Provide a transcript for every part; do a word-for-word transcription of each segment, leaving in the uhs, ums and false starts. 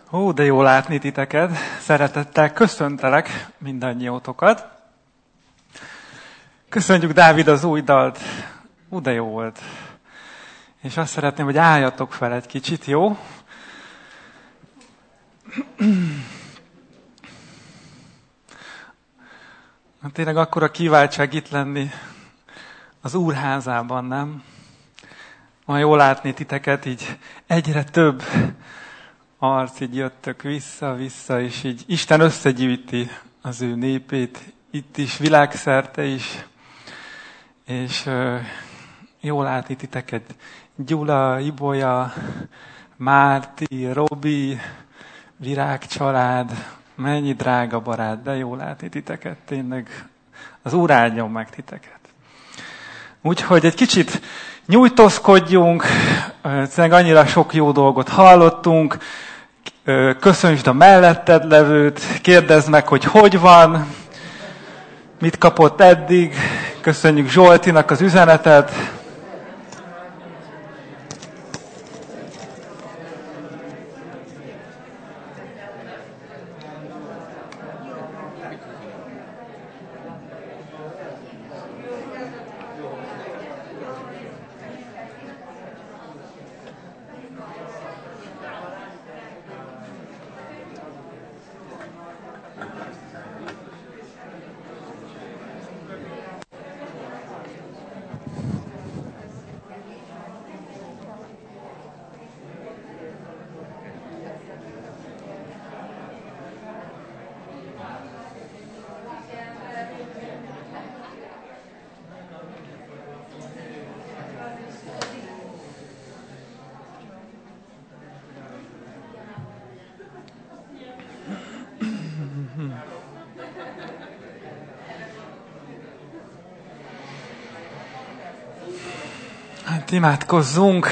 Ó, de jó látni titeket. Szeretettel köszöntelek mindannyiótokat. Köszönjük, Dávid, az új dalt. Ó, de jó volt. És azt szeretném, hogy álljatok fel egy kicsit, jó? Tényleg akkora kiváltság itt lenni az Úrházában, nem? Olyan jól látni titeket, így egyre több arc, így jöttök vissza-vissza, és így Isten összegyűjti az ő népét, itt is, világszerte is, és uh, jól látni titeket. Gyula, Ibolya, Márti, Robi, Virágcsalád, mennyi drága barát, de jól látni titeket, tényleg az Úr áldjon meg titeket. Úgyhogy egy kicsit nyújtózkodjunk, tényleg annyira sok jó dolgot hallottunk, köszöntsd a melletted levőt, kérdezd meg, hogy hogy van, mit kapott eddig, köszönjük Zsoltinak az üzenetet. Hát imádkozzunk,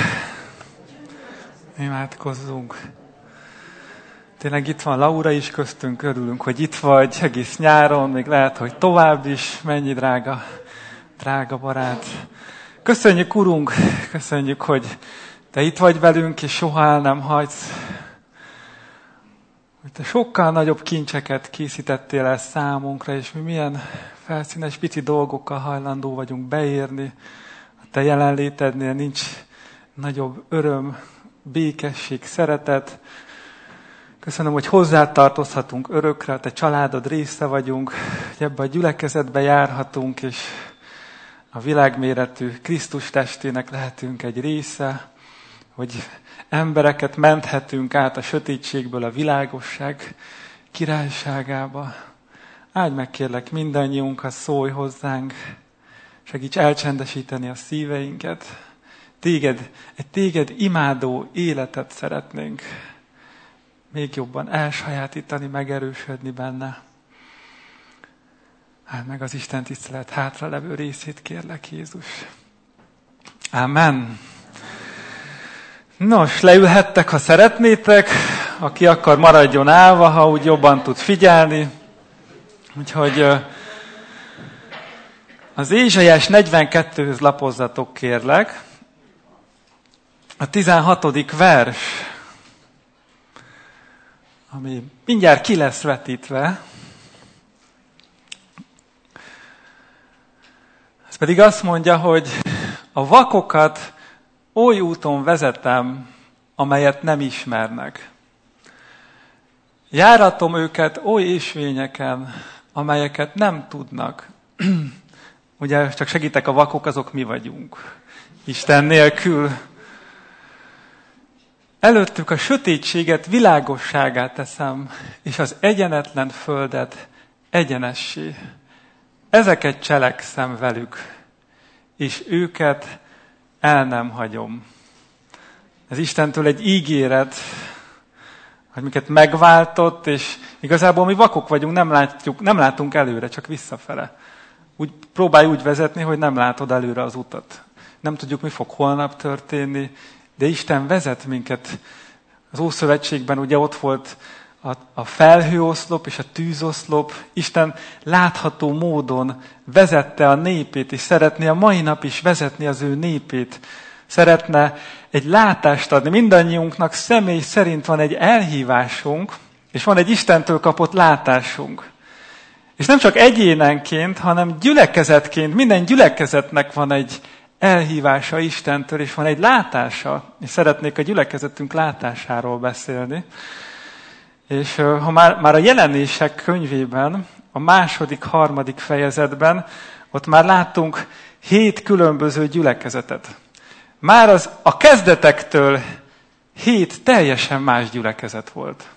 imádkozzunk. Tényleg itt van Laura is köztünk, örülünk, hogy itt vagy egész nyáron, még lehet, hogy tovább is, mennyi drága, drága barát. Köszönjük, Urunk, köszönjük, hogy Te itt vagy velünk, és soha el nem hagysz. Hogy Te sokkal nagyobb kincseket készítettél el számunkra, és mi milyen felszínes, pici dolgokkal hajlandó vagyunk beérni. Te jelenlétednél nincs nagyobb öröm, békesség, szeretet. Köszönöm, hogy hozzá tartozhatunk örökre, Te családod része vagyunk, hogy ebbe a gyülekezetbe járhatunk, és a világméretű Krisztus testének lehetünk egy része, hogy embereket menthetünk át a sötétségből a világosság királyságába. Áldj meg, kérlek, mindannyiunkat, szólj hozzánk, segíts elcsendesíteni a szíveinket. Téged, egy téged imádó életet szeretnénk még jobban elsajátítani, megerősödni benne. Hát meg az Isten tisztelet hátra levő részét, kérlek, Jézus. Amen. Nos, leülhettek, ha szeretnétek. Aki akar, maradjon állva, ha úgy jobban tud figyelni. Úgyhogy az Ézsaiás negyvenkettőhöz lapozzatok, kérlek. A tizenhatodik vers, ami mindjárt ki lesz vetítve. Ez pedig azt mondja, hogy a vakokat oly úton vezetem, amelyet nem ismernek. Járatom őket oly ésvényeken, amelyeket nem tudnak. Ugye csak segítek, a vakok azok mi vagyunk. Isten nélkül. Előttük a sötétséget világosságá teszem, és az egyenetlen földet egyenessé. Ezeket cselekszem velük, és őket el nem hagyom. Ez Istentől egy ígéret, hogy minket megváltott, és igazából mi vakok vagyunk, nem látjuk, nem látunk előre, csak visszafele. Úgy, próbálj úgy vezetni, hogy nem látod előre az utat. Nem tudjuk, mi fog holnap történni, de Isten vezet minket. Az Ószövetségben ugye ott volt a, a felhőoszlop és a tűzoszlop. Isten látható módon vezette a népét, és szeretné a mai nap is vezetni az ő népét szeretne egy látást adni. Mindannyiunknak személy szerint van egy elhívásunk, és van egy Istentől kapott látásunk. És nem csak egyénenként, hanem gyülekezetként, minden gyülekezetnek van egy elhívása Istentől, és van egy látása. És szeretnék a gyülekezetünk látásáról beszélni. És ha már, már a Jelenések könyvében, a második, harmadik fejezetben, ott már láttunk hét különböző gyülekezetet. Már az a kezdetektől hét teljesen más gyülekezet volt.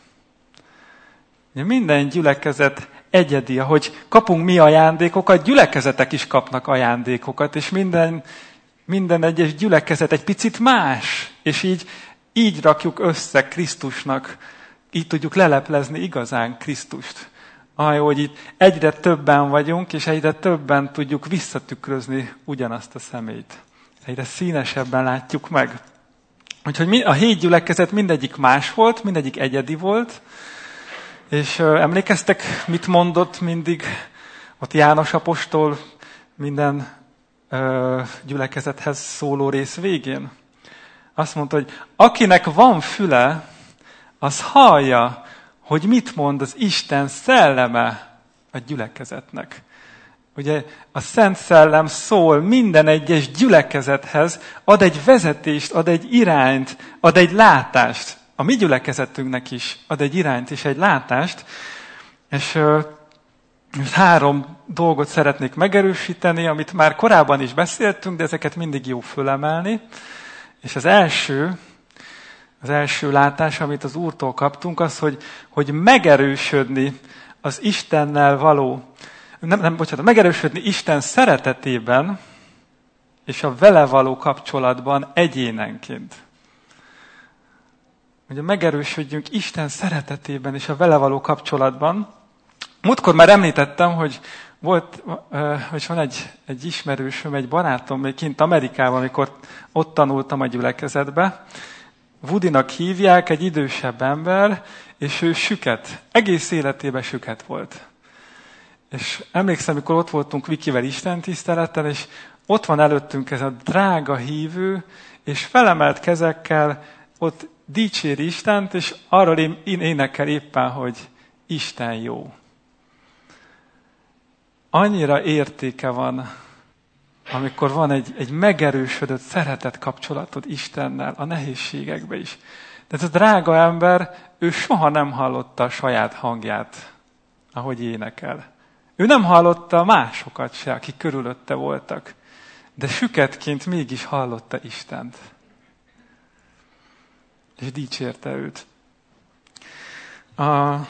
Minden gyülekezet egyedi, ahogy kapunk mi ajándékokat, gyülekezetek is kapnak ajándékokat, és minden, minden egyes gyülekezet egy picit más, és így, így rakjuk össze Krisztusnak, így tudjuk leleplezni igazán Krisztust. Ahogy itt egyre többen vagyunk, és egyre többen tudjuk visszatükrözni ugyanazt a személyt. Egyre színesebben látjuk meg. Úgyhogy a hét gyülekezet mindegyik más volt, mindegyik egyedi volt, és emlékeztek, mit mondott mindig ott János apostol minden ö, gyülekezethez szóló rész végén? Azt mondta, hogy akinek van füle, az hallja, hogy mit mond az Isten szelleme a gyülekezetnek. Ugye a Szent Szellem szól minden egyes gyülekezethez, ad egy vezetést, ad egy irányt, ad egy látást. A mi gyülekezetünknek is ad egy irányt és egy látást. És uh, három dolgot szeretnék megerősíteni, amit már korábban is beszéltünk, de ezeket mindig jó fölemelni. És az első, az első látás, amit az Úrtól kaptunk, az, hogy, hogy megerősödni az Istennel való, nem, nem, bocsánat, megerősödni Isten szeretetében és a vele való kapcsolatban egyénenként. Ugye megerősödjünk Isten szeretetében és a vele való kapcsolatban. Múltkor már említettem, hogy volt, hogy van egy, egy ismerősöm, egy barátom még kint Amerikában, amikor ott tanultam a gyülekezetbe. Woodynak hívják, egy idősebb ember, és ő süket. Egész életében süket volt. És emlékszem, amikor ott voltunk Vikivel istentiszteleten, és ott van előttünk ez a drága hívő, és felemelt kezekkel ott dicséri Istent, és arról én énekel éppen, hogy Isten jó. Annyira értéke van, amikor van egy, egy megerősödött szeretet kapcsolatod Istennel a nehézségekbe is. De ez a drága ember, ő soha nem hallotta a saját hangját, ahogy énekel. Ő nem hallotta másokat se, akik körülötte voltak, de süketként mégis hallotta Istent. És dicsérte őt. A...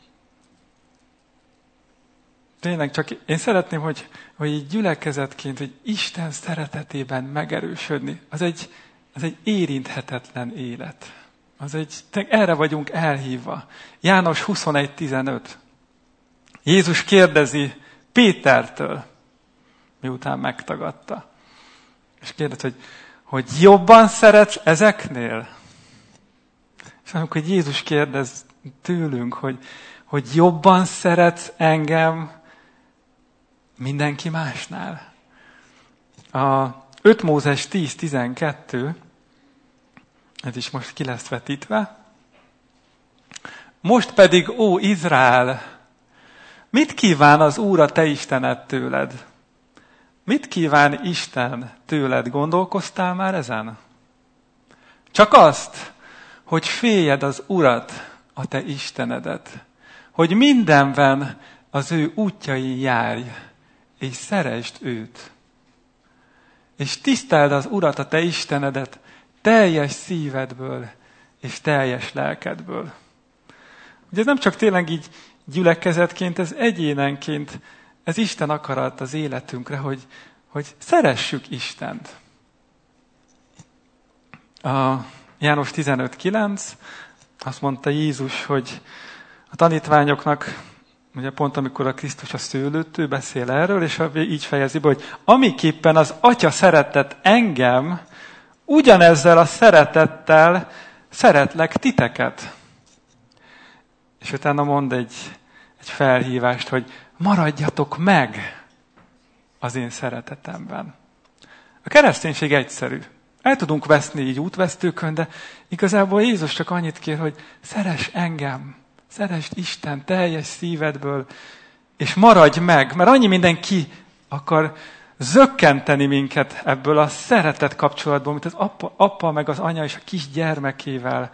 Tényleg csak én szeretném, hogy, hogy így gyülekezetként, hogy Isten szeretetében megerősödni, az egy, az egy érinthetetlen élet. Az egy, erre vagyunk elhívva. János huszonegy tizenöt. Jézus kérdezi Pétertől, miután megtagadta. És kérdezi, hogy, hogy jobban szeretsz ezeknél? És amikor Jézus kérdez tőlünk, hogy, hogy jobban szeretsz engem mindenki másnál. A öt Mózes tíz tizenkettő, ez is most ki lesz vetítve. Most pedig, ó Izrael, mit kíván az Úr a te Istened tőled? Mit kíván Isten tőled? Gondolkoztál már ezen? Csak azt, hogy féljed az Urat, a te Istenedet, hogy mindenben az ő útjain járj, és szeresd őt. És tiszteld az Urat, a te Istenedet teljes szívedből és teljes lelkedből. Ugye ez nem csak tényleg így gyülekezetként, ez egyénenként, ez Isten akarat az életünkre, hogy, hogy szeressük Istent. A János tizenöt kilenc azt mondta Jézus, hogy a tanítványoknak, ugye pont amikor a Krisztus a szőlőt, ő beszél erről, és így fejezi be, hogy amiképpen az Atya szeretett engem, ugyanezzel a szeretettel szeretlek titeket. És utána mond egy, egy felhívást, hogy maradjatok meg az én szeretetemben. A kereszténység egyszerű. El tudunk veszni így útvesztőkön, de igazából Jézus csak annyit kér, hogy szeress engem, szeresd Isten teljes szívedből, és maradj meg, mert annyi mindenki akar zökkenteni minket ebből a szeretet kapcsolatból, mint az apa, apa meg az anya és a kis gyermekével.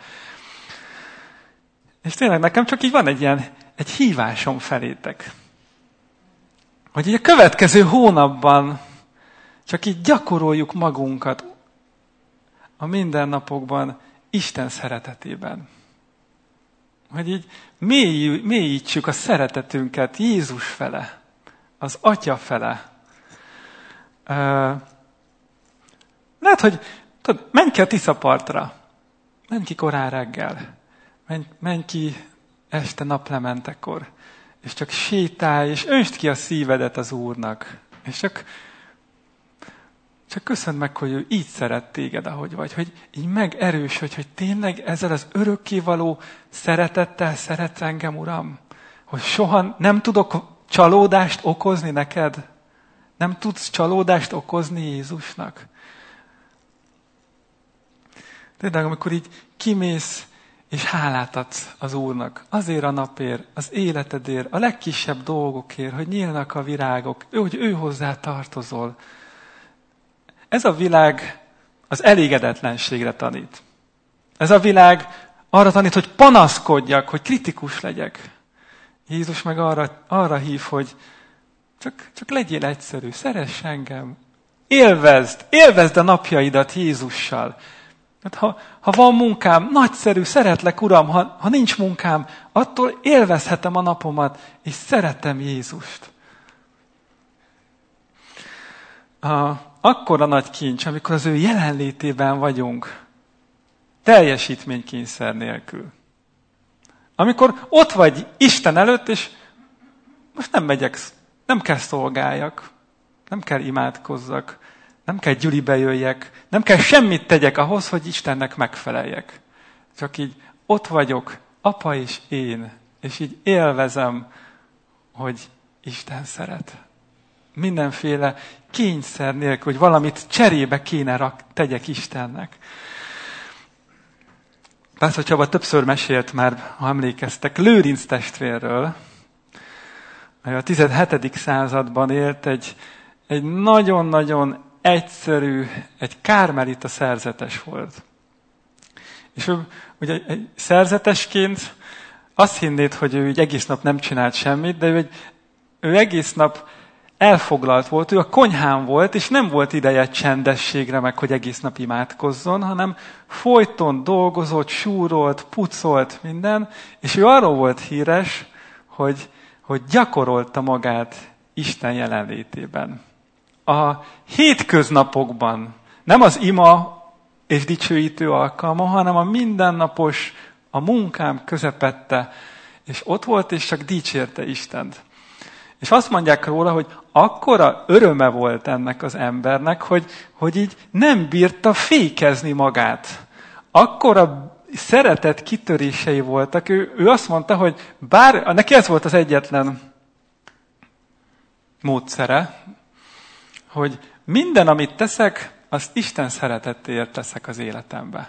És tényleg nekem csak így van egy ilyen, egy hívásom felétek. Hogy így a következő hónapban csak így gyakoroljuk magunkat a mindennapokban Isten szeretetében. Hogy így mély, mélyítsük a szeretetünket Jézus fele, az Atya fele. Uh, lehet, hogy tudod, menj ki a Tiszapartra, menj ki korán reggel, menj, menj ki este naplementekor, és csak sétálj, és öntsd ki a szívedet az Úrnak, és csak, csak köszönd meg, hogy ő így szeret téged, ahogy vagy, hogy így megerősödj, hogy tényleg ezzel az örökkévaló szeretettel szeretsz engem, Uram, hogy soha nem tudok csalódást okozni neked, nem tudsz csalódást okozni Jézusnak. Tényleg, amikor így kimész, és hálát adsz az Úrnak azért a napért, az életedért, a legkisebb dolgokért, hogy nyílnak a virágok, ő, hogy ő hozzá tartozol. Ez a világ az elégedetlenségre tanít. Ez a világ arra tanít, hogy panaszkodjak, hogy kritikus legyek. Jézus meg arra, arra hív, hogy csak, csak legyél egyszerű, szeress engem. Élvezd, élvezd a napjaidat Jézussal. Hát ha, ha van munkám, nagyszerű, szeretlek, Uram, ha, ha nincs munkám, attól élvezhetem a napomat, és szeretem Jézust. A, akkora nagy kincs, amikor az ő jelenlétében vagyunk, teljesítménykényszer nélkül. Amikor ott vagy Isten előtt, és most nem megyek, nem kell szolgáljak, nem kell imádkozzak, nem kell gyülibe jöjjek, nem kell semmit tegyek ahhoz, hogy Istennek megfeleljek. Csak így ott vagyok, apa és én, és így élvezem, hogy Isten szeret. Mindenféle kényszer nélkül, hogy valamit cserébe kéne rak, tegyek Istennek. Pásztor Csaba többször mesélt már, ha emlékeztek, Lőrinc testvérről, a tizenhetedik században élt egy, egy nagyon-nagyon egyszerű, egy kármelita szerzetes volt. És ő ugye egy szerzetesként azt hinnéd, hogy ő így egész nap nem csinált semmit, de ő, egy, ő egész nap elfoglalt volt, ő a konyhán volt, és nem volt ideje csendességre, meg hogy egész nap imádkozzon, hanem folyton dolgozott, súrolt, pucolt minden, és ő arról volt híres, hogy, hogy gyakorolta magát Isten jelenlétében. A hétköznapokban, nem az ima és dicsőítő alkalma, hanem a mindennapos, a munkám közepette, és ott volt, és csak dicsérte Istent. És azt mondják róla, hogy akkora öröme volt ennek az embernek, hogy, hogy így nem bírta fékezni magát. Akkora szeretet kitörései voltak. Ő, ő azt mondta, hogy bár, neki ez volt az egyetlen módszere, hogy minden, amit teszek, azt Isten szeretettéért teszek az életembe.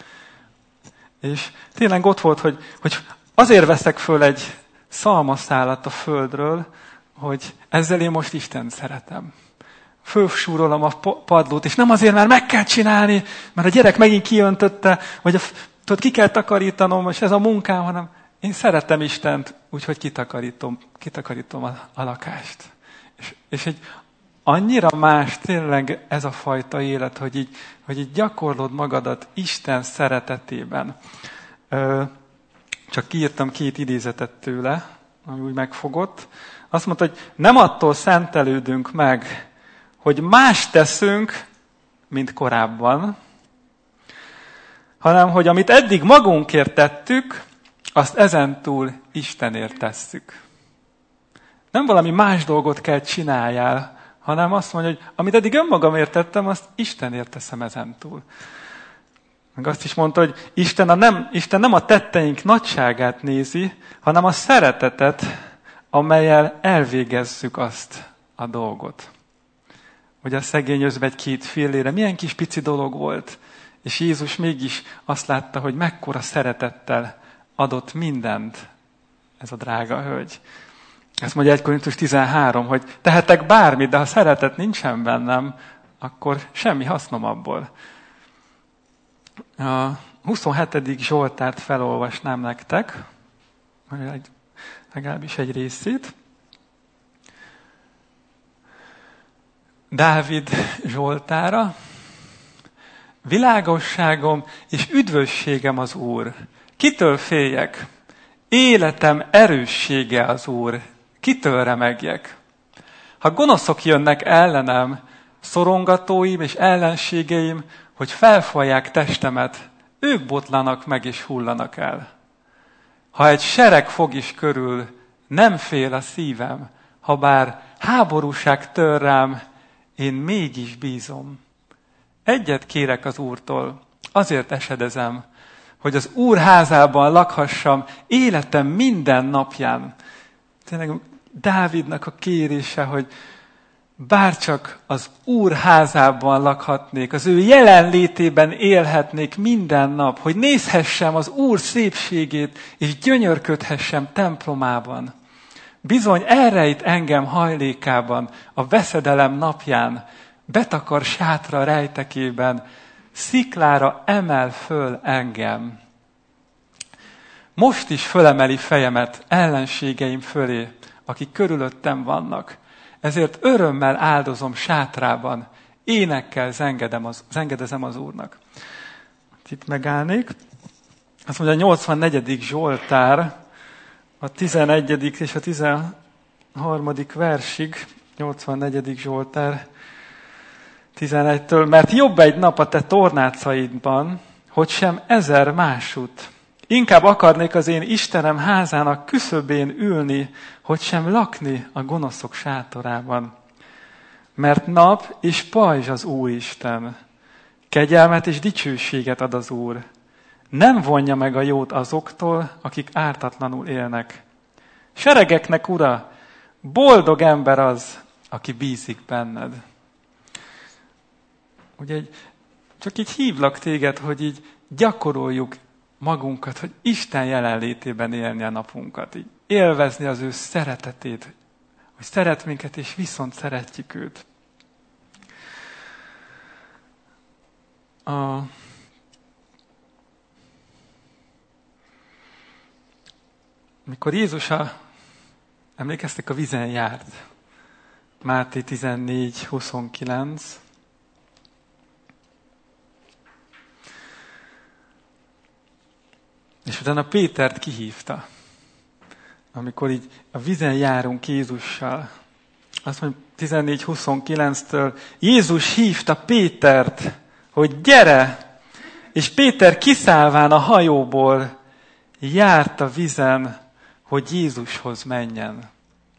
És tényleg ott volt, hogy, hogy azért veszek föl egy szalmaszálat a földről, hogy ezzel én most Istent szeretem. Fölsúrolom a padlót, és nem azért, mert meg kell csinálni, mert a gyerek megint kijöntötte, vagy a, tudod, ki kell takarítanom, és ez a munkám, hanem én szeretem Istent, úgyhogy kitakarítom, kitakarítom a, a lakást. És, és egy annyira más tényleg ez a fajta élet, hogy így, hogy így gyakorlod magadat Isten szeretetében. Ö, csak kiírtam két idézetet tőle, ami úgy megfogott. Azt mondta, hogy nem attól szentelődünk meg, hogy más teszünk, mint korábban, hanem, hogy amit eddig magunkért tettük, azt ezentúl Istenért tesszük. Nem valami más dolgot kell csináljál, hanem azt mondja, hogy amit eddig önmagamért tettem, azt Istenért teszem ezentúl. Meg azt is mondta, hogy Isten, a nem, Isten nem a tetteink nagyságát nézi, hanem a szeretetet, amellyel elvégezzük azt a dolgot. hogy a szegény özvegy két fillére milyen kis pici dolog volt, és Jézus mégis azt látta, hogy mekkora szeretettel adott mindent ez a drága hölgy. Ezt mondja egy Korintus tizenhárom, hogy tehetek bármit, de ha szeretet nincsen bennem, akkor semmi hasznom abból. A huszonhetedik Zsoltárt felolvasnám nektek, legalábbis egy részét. Dávid Zsoltára. Világosságom és üdvösségem az Úr. Kitől féljek? Életem erőssége az Úr. Kitől remegjek? Ha gonoszok jönnek ellenem, szorongatóim és ellenségeim, hogy felfalják testemet, ők botlanak meg és hullanak el. Ha egy sereg fog is körül, nem fél a szívem, ha bár háborúság tör rám, én mégis bízom. Egyet kérek az Úrtól, azért esedezem, hogy az Úr házában lakhassam életem minden napján. Tényleg Dávidnak a kérése, hogy bárcsak az Úr házában lakhatnék, az ő jelenlétében élhetnék minden nap, hogy nézhessem az Úr szépségét, és gyönyörködhessem templomában. Bizony elrejt engem hajlékában, a veszedelem napján, betakar sátra rejtekében, sziklára emel föl engem. Most is fölemeli fejemet ellenségeim fölé, akik körülöttem vannak. Ezért örömmel áldozom sátrában, énekkel zengedem az, zengedezem az Úrnak. Itt megállnék. Azt mondja, a nyolcvannegyedik Zsoltár, a tizenegyedik és a tizenharmadik versig, nyolcvannegyedik Zsoltár, tizenegytől, mert jobb egy nap a te tornácaidban, hogy sem ezer másút. Inkább akarnék az én Istenem házának küszöbén ülni, hogy sem lakni a gonoszok sátorában. Mert nap és pajzs az Úristen, kegyelmet és dicsőséget ad az Úr. Nem vonja meg a jót azoktól, akik ártatlanul élnek. Seregeknek Ura, boldog ember az, aki bízik benned. Ugye csak így hívlak téged, hogy így gyakoroljuk magunkat, hogy Isten jelenlétében élni a napunkat. Így élvezni az ő szeretetét, hogy szeret minket, és viszont szeretjük őt. A... Mikor Jézus a... emlékeztek, a vízen járt. Máté tizennégy huszonkilenc. És utána Pétert kihívta, amikor így a vízen járunk Jézussal. Azt mondja tizennégy huszonkilenctől, Jézus hívta Pétert, hogy gyere! És Péter kiszállván a hajóból járt a vízen, hogy Jézushoz menjen.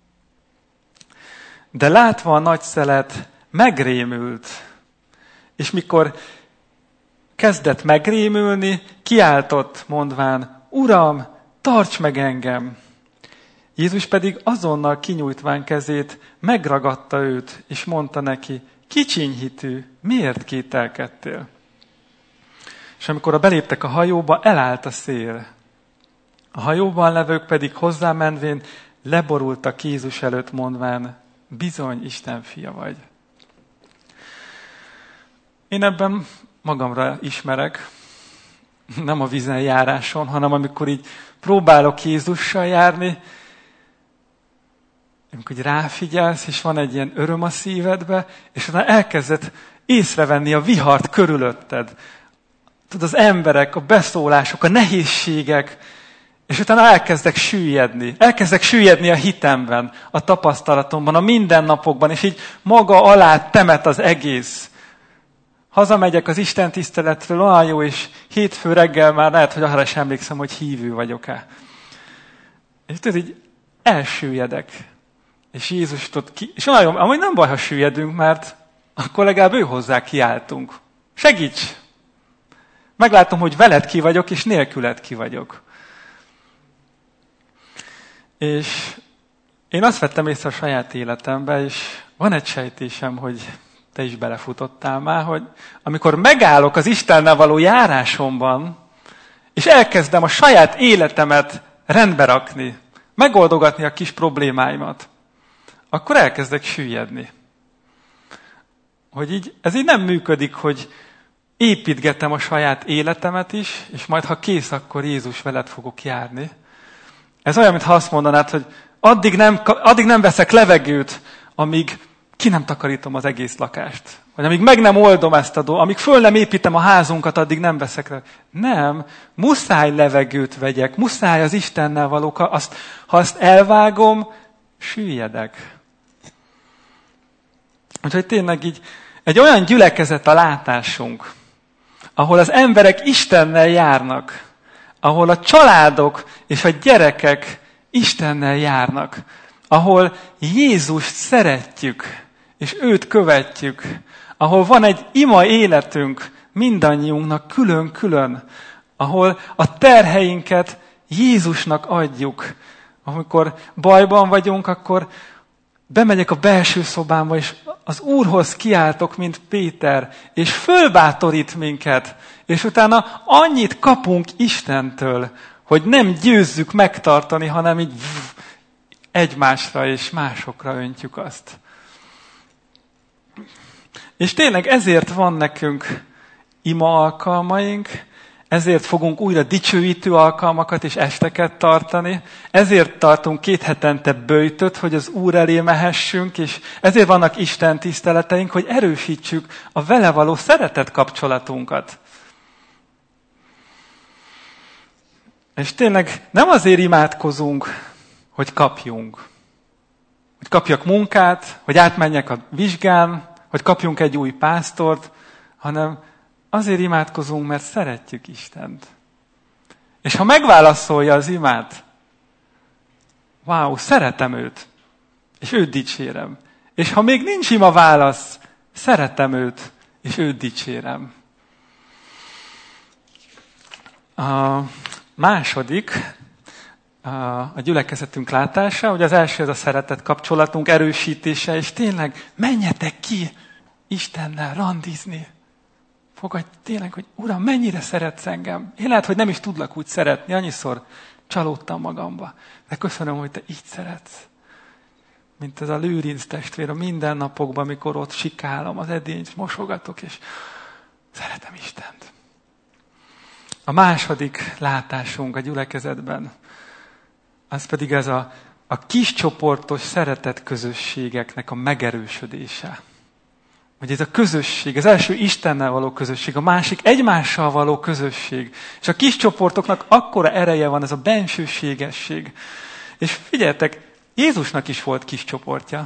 De látva a nagy szelet, megrémült, és mikor kezdett megrémülni, kiáltott, mondván, Uram, tarts meg engem! Jézus pedig azonnal kinyújtván kezét, megragadta őt, és mondta neki, kicsiny hitű, miért kételkedtél? És amikor a beléptek a hajóba, elállt a szél. A hajóban levők pedig hozzámenvén leborultak Jézus előtt, mondván, bizony Isten fia vagy. Én ebben magamra ismerek, nem a vízen járáson, hanem amikor így próbálok Jézussal járni, amikor így ráfigyelsz, és van egy ilyen öröm a szívedbe, és utána elkezded észrevenni a vihart körülötted. Tudod, az emberek, a beszólások, a nehézségek, és utána elkezdek süllyedni. Elkezdek süllyedni a hitemben, a tapasztalatomban, a mindennapokban, és így maga alá temet az egész. Hazamegyek az Isten tiszteletről, olyan jó, és hétfő reggel már lehet, hogy arra sem emlékszem, hogy hívő vagyok-e. És tudod, így elsüllyedek. És Jézus tud ki... És olyan jó, amúgy nem baj, ha süllyedünk, mert akkor legalább ő hozzá kiáltunk. Segíts! Meglátom, hogy veled ki vagyok, és nélküled ki vagyok. És én azt vettem észre a saját életemben, és van egy sejtésem, hogy te is belefutottál már, hogy amikor megállok az Istennel való járásomban, és elkezdem a saját életemet rendbe rakni, megoldogatni a kis problémáimat, akkor elkezdek süllyedni. Hogy így, ez így nem működik, hogy építgetem a saját életemet is, és majd ha kész, akkor Jézus veled fogok járni. Ez olyan, mintha azt mondanád, hogy addig nem, addig nem veszek levegőt, amíg ki nem takarítom az egész lakást. Vagy amíg meg nem oldom ezt a dolgot, amíg föl nem építem a házunkat, addig nem veszek levegőt. Nem, muszáj levegőt vegyek, muszáj az Istennel való, azt, ha azt elvágom, süllyedek. Úgyhogy tényleg így egy olyan gyülekezet a látásunk, ahol az emberek Istennel járnak, ahol a családok és a gyerekek Istennel járnak, ahol Jézust szeretjük, és őt követjük, ahol van egy ima életünk mindannyiunknak külön-külön, ahol a terheinket Jézusnak adjuk. Amikor bajban vagyunk, akkor bemegyek a belső szobámba, és az Úrhoz kiáltok, mint Péter, és fölbátorít minket, és utána annyit kapunk Istentől, hogy nem győzzük megtartani, hanem így egymásra és másokra öntjük azt. És tényleg ezért van nekünk ima alkalmaink, ezért fogunk újra dicsőítő alkalmakat és esteket tartani, ezért tartunk két hetente böjtöt, hogy az Úr elé mehessünk, és ezért vannak Isten tiszteleteink, hogy erősítsük a vele való szeretet kapcsolatunkat. És tényleg nem azért imádkozunk, hogy kapjunk. Hogy kapjak munkát, hogy átmenjek a vizsgán, hogy kapjunk egy új pásztort, hanem azért imádkozunk, mert szeretjük Istent. És ha megválaszolja az imát, wow, szeretem őt, és őt dicsérem. És ha még nincs ima válasz, szeretem őt, és őt dicsérem. A második, a gyülekezetünk látása, hogy az első ez a szeretet kapcsolatunk erősítése, és tényleg menjetek ki Istennel randizni. Fogadj tényleg, hogy Uram, mennyire szeretsz engem. Én lehet, hogy nem is tudlak úgy szeretni, annyiszor csalódtam magamba. De köszönöm, hogy te így szeretsz. Mint ez a Lőrinc testvér a mindennapokban, amikor ott sikálom az edényt, mosogatok, és szeretem Istent. A második látásunk a gyülekezetben, az pedig ez a, a kiscsoportos szeretet közösségeknek a megerősödése. Hogy ez a közösség, az első Istennel való közösség, a másik egymással való közösség. És a kis csoportoknak akkora ereje van, ez a bensőségesség. És figyeljetek, Jézusnak is volt kis csoportja.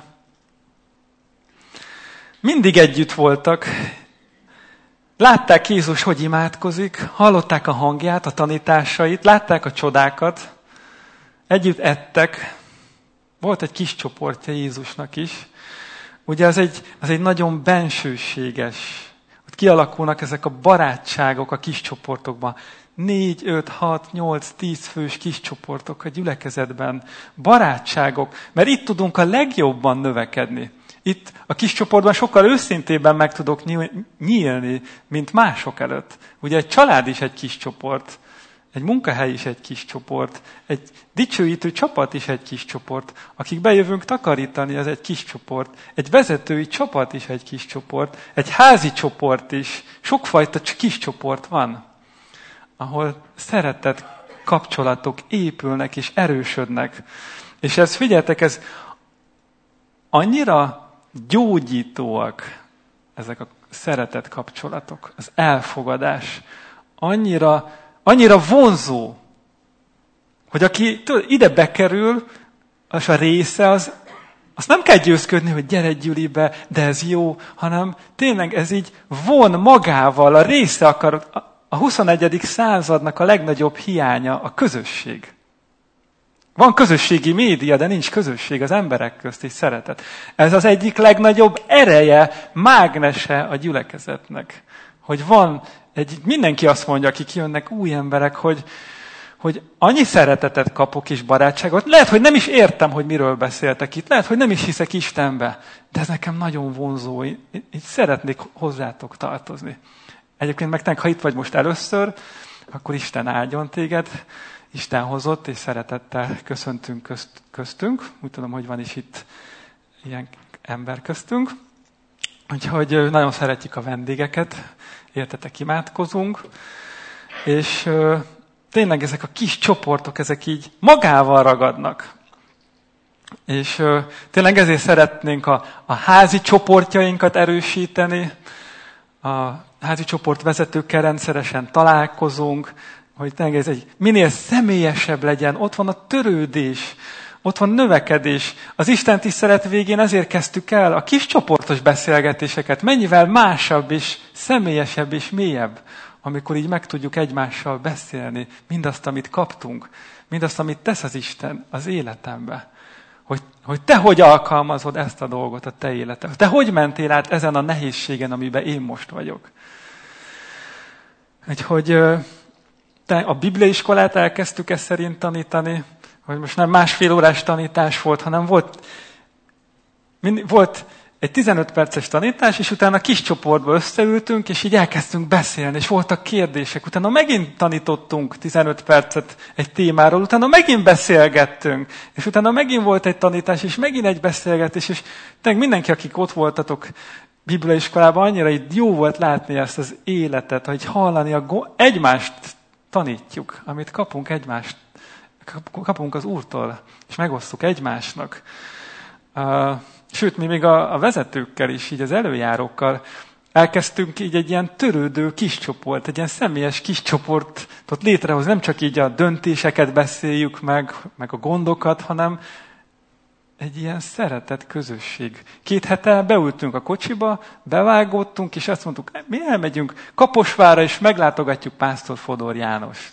Mindig együtt voltak. Látták Jézus, hogy imádkozik, hallották a hangját, a tanításait, látták a csodákat, együtt ettek. Volt egy kis csoportja Jézusnak is. Ugye az egy, az egy nagyon bensőséges. Ott kialakulnak ezek a barátságok a kis csoportokban. Négy, öt, hat, nyolc, tíz fős kis csoportok a gyülekezetben. Barátságok, mert itt tudunk a legjobban növekedni. Itt a kis csoportban sokkal őszintébben meg tudok nyílni, mint mások előtt. Ugye egy család is egy kis csoport. Egy munkahely is egy kis csoport, egy dicsőítő csapat is egy kis csoport, akik bejövünk takarítani, ez egy kis csoport, egy vezetői csapat is egy kis csoport, egy házi csoport is, sokfajta kis csoport van, ahol szeretett kapcsolatok épülnek és erősödnek. És ez, figyeljetek, ez annyira gyógyítóak, ezek a szeretett kapcsolatok, az elfogadás, annyira Annyira vonzó, hogy aki tudod, ide bekerül, és a része, az, azt nem kell győzködni, hogy gyere gyülibe, de ez jó, hanem tényleg ez így von magával, a része akar, a huszonegyedik századnak a legnagyobb hiánya a közösség. Van közösségi média, de nincs közösség az emberek közt és szeretet. Ez az egyik legnagyobb ereje, mágnese a gyülekezetnek. Hogy van egy, mindenki azt mondja, akik jönnek, új emberek, hogy, hogy annyi szeretetet kapok és barátságot, lehet, hogy nem is értem, hogy miről beszéltek itt, lehet, hogy nem is hiszek Istenbe, de ez nekem nagyon vonzó, így, így szeretnék hozzátok tartozni. Egyébként meg te, ha itt vagy most először, akkor Isten áldjon téged, Isten hozott, és szeretettel köszöntünk közt, köztünk. Úgy tudom, hogy van is itt ilyen ember köztünk. Úgyhogy nagyon szeretjük a vendégeket, értetek, imádkozunk. És ö, tényleg ezek a kis csoportok, ezek így magával ragadnak. És ö, tényleg ezért szeretnénk a, a házi csoportjainkat erősíteni. A házi csoport vezetőkkel rendszeresen találkozunk, hogy tényleg ez egy minél személyesebb legyen. Ott van a törődés, ott van növekedés. Az Isten tisztelet végén ezért kezdtük el a kis csoportos beszélgetéseket. Mennyivel másabb és személyesebb és mélyebb, amikor így meg tudjuk egymással beszélni mindazt, amit kaptunk, mindazt, amit tesz az Isten az életembe. Hogy, hogy te hogy alkalmazod ezt a dolgot a te életed. Te hogy mentél át ezen a nehézségen, amiben én most vagyok. Úgyhogy a bibliaiskolát elkezdtük ezt szerint tanítani, hogy most nem másfél órás tanítás volt, hanem volt, mind, volt egy tizenöt perces tanítás, és utána kis csoportba összeültünk, és így elkezdtünk beszélni, és voltak kérdések. Utána megint tanítottunk tizenöt percet egy témáról, utána megint beszélgettünk, és utána megint volt egy tanítás, és megint egy beszélgetés, és mindenki, akik ott voltatok bibliaiskolában, annyira így jó volt látni ezt az életet, hogy hallani, a go- egymást tanítjuk, amit kapunk egymást, kapunk az Úrtól, és megosztjuk egymásnak. Uh, sőt, mi még a, a vezetőkkel is, így az előjárókkal elkezdtünk így egy ilyen törődő kis csoport, egy ilyen személyes kis csoportot létrehozni, nem csak így a döntéseket beszéljük meg, meg a gondokat, hanem egy ilyen szeretett közösség. Két hete beültünk a kocsiba, bevágódtunk, és azt mondtuk, mi elmegyünk Kaposvárra, és meglátogatjuk Pásztor Fodor Jánost.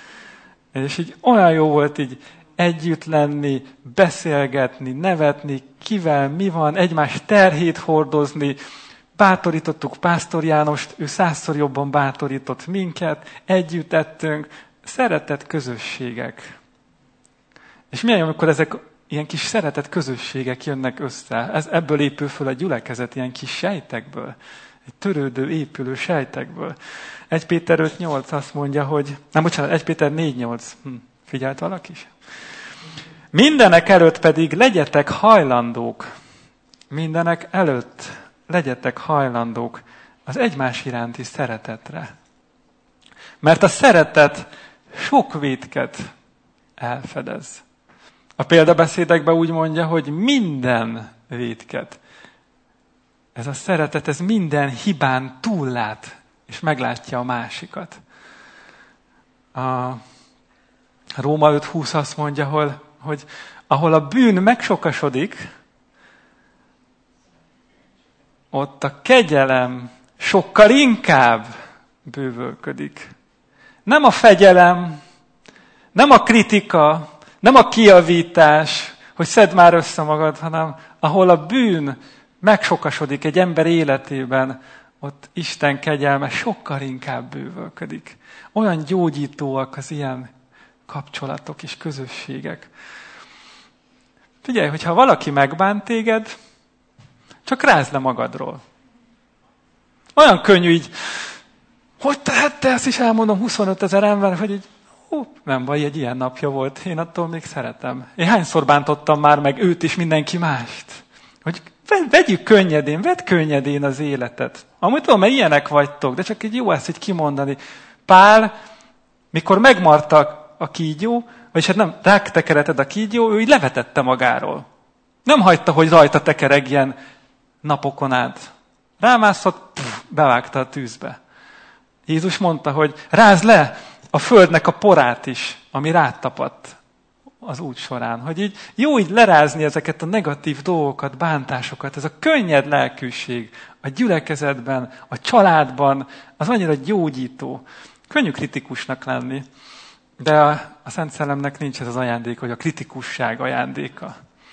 És így olyan jó volt így együtt lenni, beszélgetni, nevetni, kivel mi van, egymás terhét hordozni. Bátorítottuk Pásztor Jánost, ő százszor jobban bátorított minket, együtt ettünk, szeretett közösségek. És milyen jó, amikor ezek ilyen kis szeretett közösségek jönnek össze. Ez, ebből épül föl a gyülekezet, ilyen kis sejtekből. Egy törődő, épülő sejtekből. egy Péter öt nyolc azt mondja, hogy... Nem, bocsánat, egy Péter négy nyolc. Hm, figyelt valaki is? Mindenek előtt pedig legyetek hajlandók. Mindenek előtt legyetek hajlandók az egymás iránti szeretetre. Mert a szeretet sok vétket elfedez. A példabeszédekben úgy mondja, hogy minden vétket. Ez a szeretet, ez minden hibán túllát, és meglátja a másikat. A Róma öt húsz azt mondja, hogy, hogy ahol a bűn megsokasodik, ott a kegyelem sokkal inkább bővölködik. Nem a fegyelem, nem a kritika, nem a kijavítás, hogy szedd már össze magad, hanem ahol a bűn megsokasodik egy ember életében, ott Isten kegyelme sokkal inkább bővölködik. Olyan gyógyítóak az ilyen kapcsolatok és közösségek. Figyelj, hogyha valaki megbánt téged, csak rázd le magadról. Olyan könnyű így, hogy tehette, ezt is elmondom huszonöt ezer ember, hogy így, hú, nem baj, egy ilyen napja volt, én attól még szeretem. Én hányszor bántottam már meg őt is, mindenki mást. Hogy vegyük könnyedén, vedd könnyedén az életet. Amúgy tudom, mert ilyenek vagytok, de csak egy jó ezt így kimondani. Pál, mikor megmarta a kígyó, vagyis hát nem, rátekereted a kígyó, ő így levetette magáról. Nem hagyta, hogy rajta tekeregjen napokon át. Rámászott, pff, bevágta a tűzbe. Jézus mondta, hogy rázd le a földnek a porát is, ami rád tapadt az út során. Hogy így jó így lerázni ezeket a negatív dolgokat, bántásokat. Ez a könnyed lelkűség a gyülekezetben, a családban, az annyira gyógyító. Könnyű kritikusnak lenni, de a, a Szent Szellemnek nincs ez az ajándék, hogy a kritikusság ajándéka.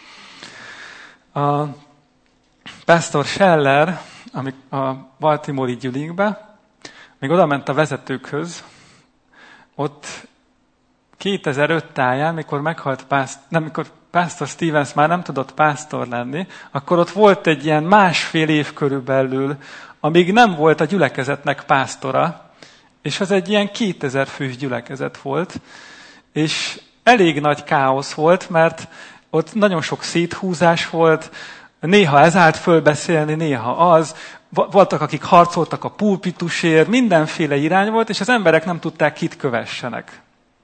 A Pastor Scheller, amik a Baltimore-i gyülinkbe, még oda ment a vezetőkhöz, ott kétezer-öt táján, mikor meghalt pásztor, nem, mikor Pásztor Stevens már nem tudott pásztor lenni, akkor ott volt egy ilyen másfél év körülbelül, amíg nem volt a gyülekezetnek pásztora, és az egy ilyen kétezer fős gyülekezet volt, és elég nagy káosz volt, mert ott nagyon sok széthúzás volt, néha ez állt fölbeszélni, néha az, voltak, akik harcoltak a pulpitusért, mindenféle irány volt, és az emberek nem tudták, kit kövessenek.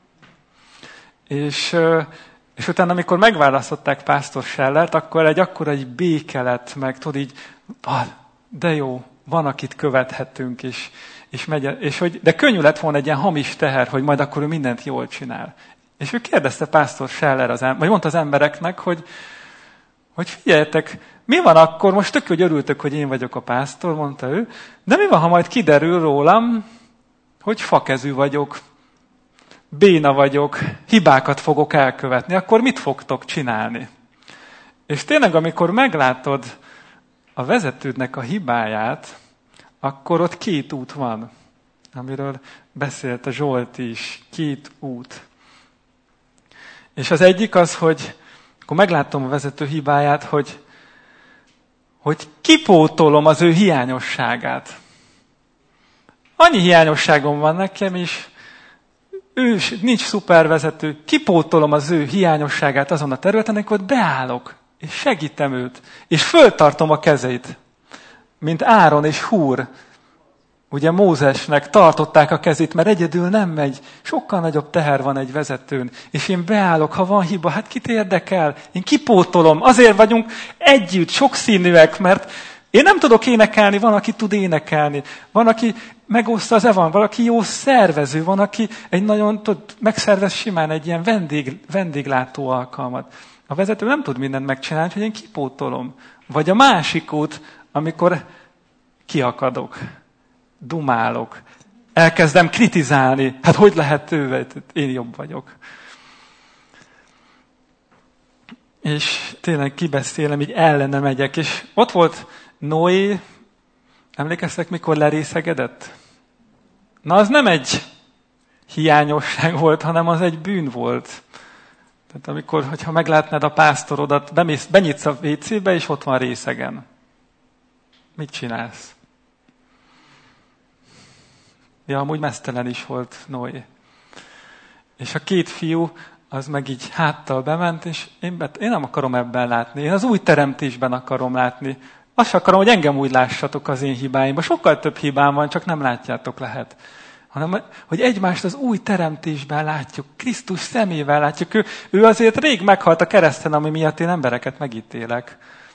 És, és utána, amikor megválasztották Pásztor Schellert, akkor egy akkora egy béke lett, meg tudod így, ah, de jó, van, akit követhetünk, és, és, megy, és hogy, de könnyű lett volna egy ilyen hamis teher, hogy majd akkor ő mindent jól csinál. És ő kérdezte Pásztor Scheller, az, vagy mondta az embereknek, hogy, hogy figyeljetek, mi van akkor, most tök, hogy örültök, hogy én vagyok a pásztor, mondta ő, de mi van, ha majd kiderül rólam, hogy fakezű vagyok, béna vagyok, hibákat fogok elkövetni, akkor mit fogtok csinálni? És tényleg, amikor meglátod a vezetődnek a hibáját, akkor ott két út van, amiről beszélt a Zsolt is, két út. És az egyik az, hogy akkor meglátom a vezető hibáját, hogy, hogy kipótolom az ő hiányosságát. Annyi hiányosságom van nekem is, ő nincs szupervezető, kipótolom az ő hiányosságát azon a területen, amikor beállok, és segítem őt, és föltartom a kezét, mint Áron és Húr. Ugye Mózesnek tartották a kezét, mert egyedül nem megy. Sokkal nagyobb teher van egy vezetőn. És én beállok, ha van hiba, hát kit érdekel? Én kipótolom. Azért vagyunk együtt, sokszínűek, mert én nem tudok énekelni, van, aki tud énekelni. Van, aki megoszta az evan, valaki jó szervező, van, aki egy nagyon tud, megszervez simán egy ilyen vendég, vendéglátó alkalmat. A vezető nem tud mindent megcsinálni, hogy én kipótolom. Vagy a másik út, amikor kiakadok. Dumálok, elkezdem kritizálni, hát hogy lehet ő, én jobb vagyok. És tényleg kibeszélem, így ellene megyek, és ott volt Noé, emlékeztek, mikor lerészegedett? Na, az nem egy hiányosság volt, hanem az egy bűn volt. Tehát amikor, hogyha meglátnád a pásztorodat, bemész, benyitsz a vécébe, és ott van részegen. Mit csinálsz? Ja, amúgy meztelen is volt Noé. És a két fiú, az meg így háttal bement, és én, bet, én nem akarom ebben látni. Én az új teremtésben akarom látni. Azt akarom, hogy engem úgy lássatok az én hibáimban. Sokkal több hibám van, csak nem látjátok lehet. Hanem, hogy egymást az új teremtésben látjuk. Krisztus szemével látjuk. Ő, ő azért rég meghalt a kereszten, ami miatt én embereket megítélek.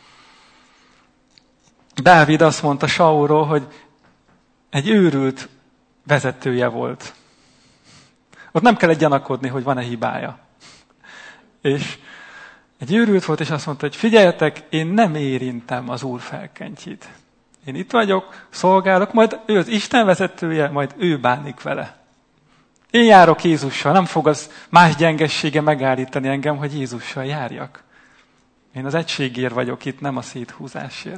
Dávid azt mondta Saulról, hogy egy őrült vezetője volt. Ott nem kellett gyanakodni, hogy van-e hibája. És egy őrült volt, és azt mondta, hogy figyeljetek, én nem érintem az Úr felkentyét. Én itt vagyok, szolgálok, majd ő az Isten vezetője, majd ő bánik vele. Én járok Jézussal, nem fog az más gyengessége megállítani engem, hogy Jézussal járjak. Én az egységért vagyok itt, nem a széthúzásért.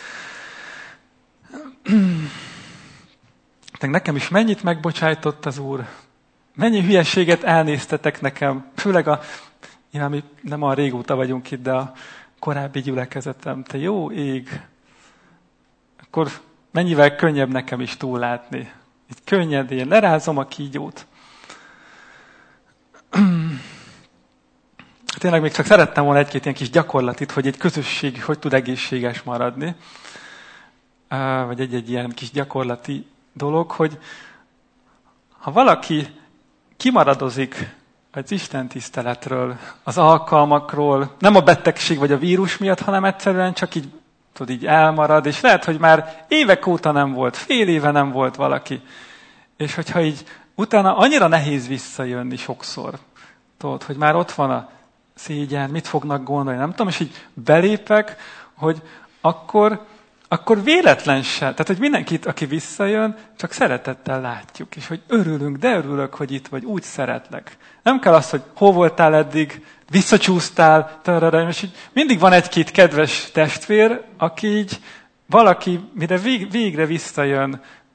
Nekem is mennyit megbocsájtott az Úr, mennyi hülyeséget elnéztetek nekem, főleg a, nyilván mi nem olyan régóta vagyunk itt, de a korábbi gyülekezetem, te jó ég, akkor mennyivel könnyebb nekem is túllátni. Így könnyedén, lerázom a kígyót. Tényleg még csak szerettem volna egy-két ilyen kis gyakorlatit, hogy egy közösség hogy tud egészséges maradni. Vagy egy-egy ilyen kis gyakorlati dolog, hogy ha valaki kimaradozik az Isten tiszteletről, az alkalmakról, nem a betegség vagy a vírus miatt, hanem egyszerűen csak így, tudod, így elmarad, és lehet, hogy már évek óta nem volt, fél éve nem volt valaki. És hogyha így utána annyira nehéz visszajönni sokszor, tudod, hogy már ott van a szégyen, mit fognak gondolni, nem tudom, és így belépek, hogy akkor akkor véletlen se. Tehát, hogy mindenkit, aki visszajön, csak szeretettel látjuk. És hogy örülünk, de örülök, hogy itt vagy, úgy szeretlek. Nem kell az, hogy hol voltál eddig, visszacsúsztál, tarara, és így mindig van egy-két kedves testvér, aki így valaki, mire vég, végre visszajön,